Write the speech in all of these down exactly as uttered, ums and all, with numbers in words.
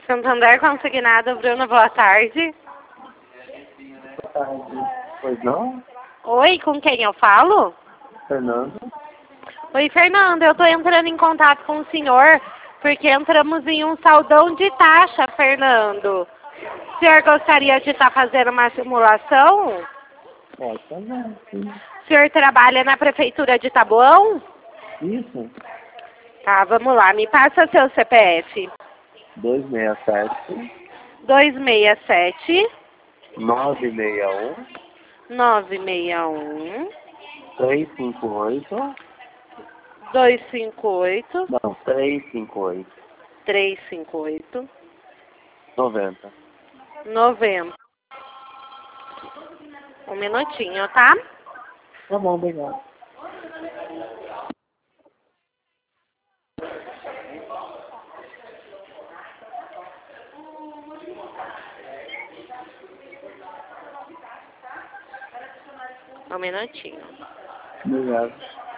Santander Consignado, Bruno, boa tarde. Boa tarde. Pois não? Oi, com quem eu falo? Fernando. Oi, Fernando, eu estou entrando em contato com o senhor porque entramos em um saldão de taxa, Fernando. O senhor gostaria de estar fazendo uma simulação? Pode fazer, sim. O senhor trabalha na Prefeitura de Taboão? Isso. Tá, vamos lá. Me passa seu C P F. dois seis sete, dois seis sete, nove seis um, nove seis um, três cinco oito. dois cinco oito, Não, três cinco oito. três cinco oito, noventa. noventa. Um minutinho, tá? Tá bom, obrigado. Um minutinho. Obrigado.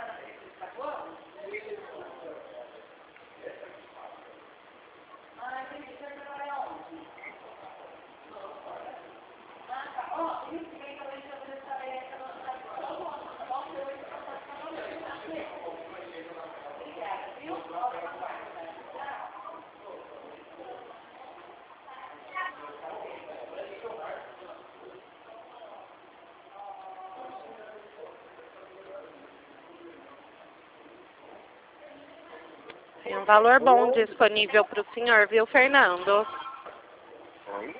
Tem um valor bom disponível para o senhor, viu, Fernando? Oi?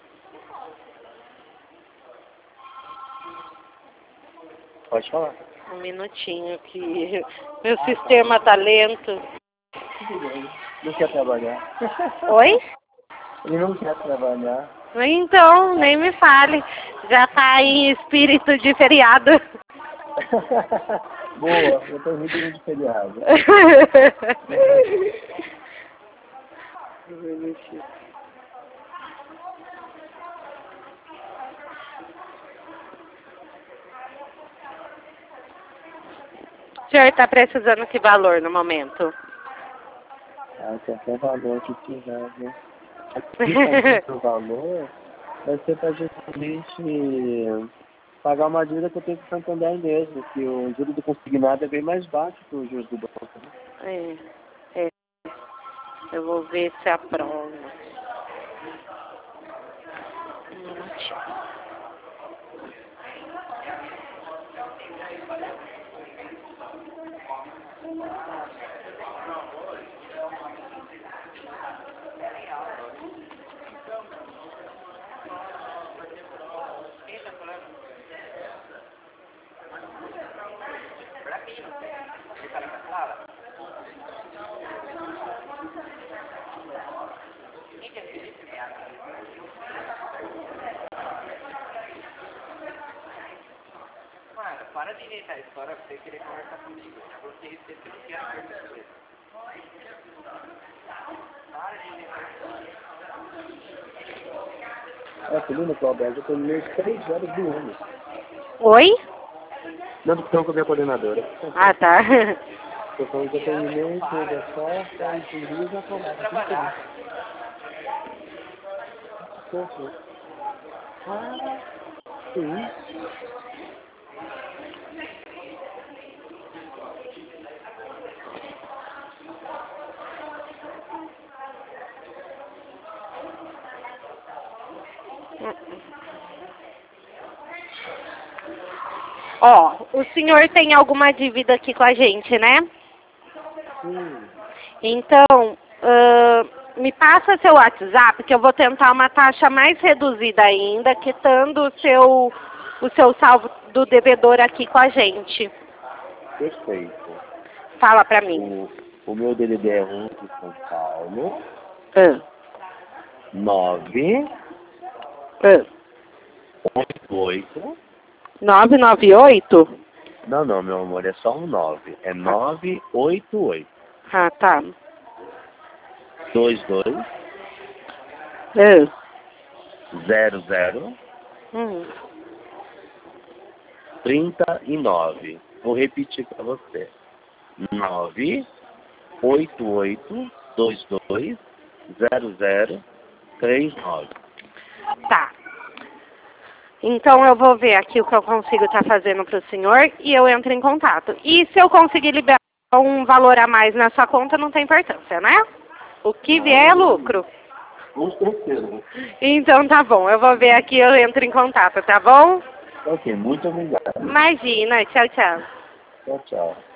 Pode falar. Um minutinho que meu sistema tá lento. Não quer trabalhar. Oi? Ele não quer trabalhar. Então, nem me fale. Já tá em espírito de feriado. Boa, eu tô ritmo de feriado. O senhor está precisando que valor no momento? Ah, qualquer valor que tiver, né? Aqui o valor vai ser pra justamente pagar uma dívida que eu tenho com o Santander mesmo, que o juro do consignado é bem mais baixo que o juros do banco. Né? É, é. Eu vou ver se aprova. Um minutinho. Para de inventar história pra você querer conversar comigo. Você você não quer conversar comigo. Para de inventar história. É, segundo o Alberto, eu terminei as três horas do ano. Oi? Não discussão com a minha coordenadora. Ah, tá. Eu falei que eu terminei tudo, é só para entender e já falar. Trabalhar. Ah, sim. Ó, o senhor tem alguma dívida aqui com a gente, né? Sim. Então, uh, me passa seu WhatsApp que eu vou tentar uma taxa mais reduzida ainda, quitando o seu, o seu salvo do devedor aqui com a gente. Perfeito. Fala pra mim. O, o meu D D D é um de São Paulo. Ah. nove Ah. oito oito. nove nove oito? Não, não, meu amor, é só um nove. É nove oito oito. Ah, tá. dois dois. Ah. zero zero. Hum. trinta e nove. Vou repetir para você. nove oito oito dois dois zero zero três nove. Tá. Então eu vou ver aqui o que eu consigo estar fazendo para o senhor e eu entro em contato. E se eu conseguir liberar um valor a mais na sua conta, não tem importância, né? O que vier é lucro. Com certeza. Então tá bom, eu vou ver aqui e eu entro em contato, tá bom? Ok, muito obrigado. Imagina, tchau, tchau. Tchau, tchau.